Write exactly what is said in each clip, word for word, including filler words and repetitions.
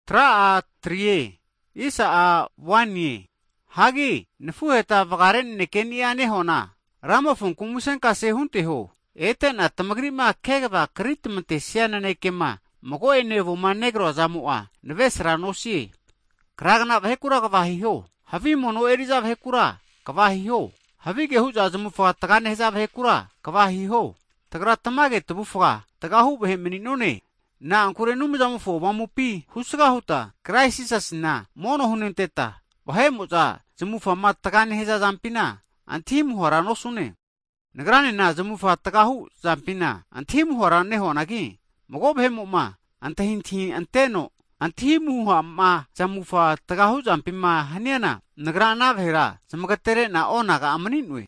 Tra a trie, isa a wanye. Hagi, nefuheta vagaren nekeni ane hona. Rama fun kumusen kase hunte ho. Eten a tamagrima kegava kritmente siana nekema. Mogo ene vuma negro zamua. Nevesra no si. Kragna vhekura kavahi ho. Havi mono eriza vhekura kavahi ho. Havi gehu zamufa tagane heza vhekura kavahi ho. Tagra tamage tubufa. Tagahu behe meninone. Na ankure numizamufo mamupi husga huta. Crisis na mono hunenteta. Wahe moza zamufa mat tagane heza zampina. Antim hora no sune. Nagrane na zamufa tagahu zampina. Antim hora neho nagi. Mogo behe muma. Antahinti anteno. Antimu ma zamufa tagahu zampima haniana. Nagrana vhera zamagatere na onaga amaninwe.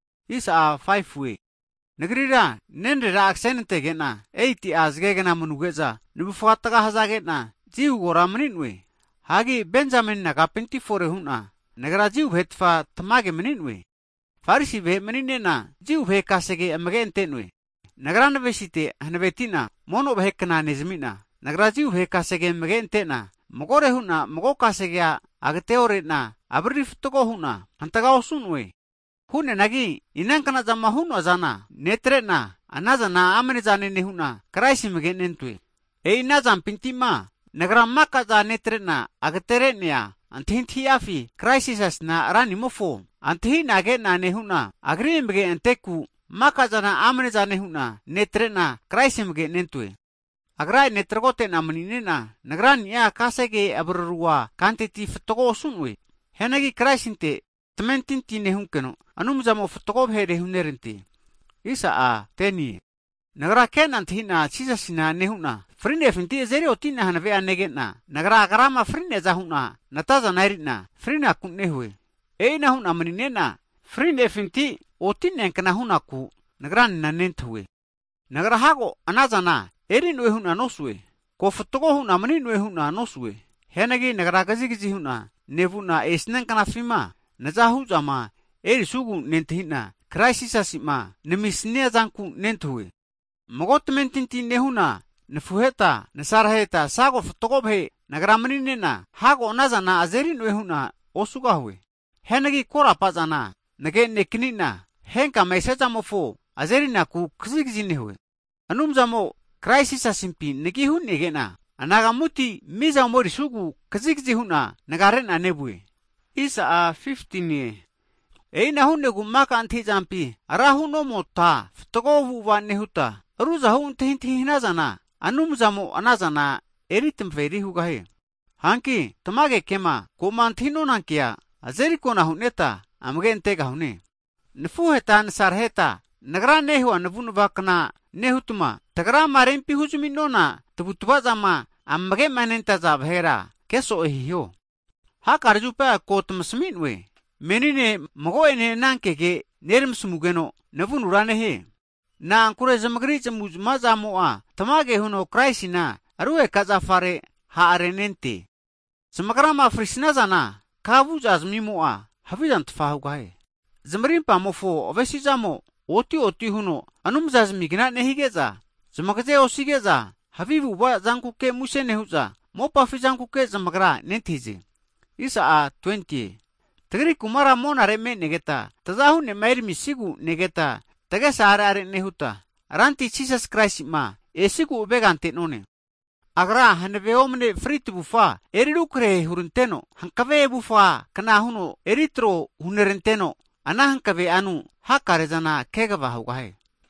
Isa a five way. Nagrira nendera aksenente gena eighty azgegena munugeza nubufataka hazagena jiu gora maninwe. Hagi Benjamin naga twenty-four huna. Nagra jiu hetfa tamage maninwe. Farisi ve maninena jiu ve kasege amagentenwe. Nagra navesite hanavetina mono vehekana nezmina. Nagra jiu ve kasege magentena. Mogore huna mogo kasege agteore na abrif toko huna. Antaga osunwe. Hune nagi inankana zama hunu azana netre na anazana amene zane ne huna kraisi magenentwe. E inazam pintima nagra maka za netre na agtere nea antinti afi crisis na rani mofo anti nage na ne huna agri mge anteku maka zana amene zane huna netre na kraisi magenentwe. Agrai netragote na maninena nagra nia kasege abrruwa kantiti ftogo sunwe. Henagi kraisinte Tementinti nehunkeno, anumzamo fotokob here hunerenti. Isa a teni. Nagra kenan tina sisasina nehuna. Frine finti zeri otina hanave anegena. Nagra agarama frine zahuna. Nataza nairina. Frine akun nehue. Eina hun amaninena. Frine finti otina enkana hunaku. Nagra nina nenthue. Nagra hago anazana. Erin wehuna nosue. Ko fotogo hun amanin wehuna nosue. Henagi nagra gazigizi huna. Nevuna esnenkana fima. Nazahu zama eri sugu nentihina crisis asima nemisnia zanku nentuwe. Mogotmentinti nehuna nefuheta nesarheta sago fotogobhe nagramaninena hago nazana azerin wehuna osugahwe. Henagi kora pazana nage neknina henka mesezamofo azerina ku kzigzinehwe. Anumzamo crisis asimpi negihu negena anagamuti miza mori sugu kzigzihuna nagaren anebwe. Isa a fifteen ye. Eina hunne gumaka anti zampi. Arahu no mota. Ftogovu wa nehuta. Ruza hun tehinti hinazana. Anumzamo anazana. Eritim feri hugahe. Hanki, tamage kema. Kumantino nankia. Azeri kona huneta. Amgente gahune. Nefuheta nesarheta. Nagra nehu anavunu vakna. Nehutuma. Tagra marempi hujuminona. Tabutubazama. Amge manenta zabhera. Keso ehiyo. Hakar jupa kotum sminwe. Menine mago ene nankeke nerm smugeno navun urane he. Na ankure zamagri chamuz mazamoa tamage huno kraisina arue kazafare ha arenente. Zamagrama frisna zana kavuz azmimoa havizan tfahugahe. Zamrin pamofo ovesizamo oti oti huno anumzaz migna nehigeza. Zamagze osigeza havivu wa zankuke musenehuza mopa fizankuke zamagra nentize. Isa a twenty. Tagri kumara mona reme negeta. Tazahu ne mair misigu negeta. Taga sara are nehuta. Ranti Jesus Christ ma. Esigu ubegante none. Agra haneve omne friti bufa. Eridukre hurunteno. Hankave bufa. Kana huno eritro hunerenteno. Ana hankave anu. Hakarezana kegava hugahe.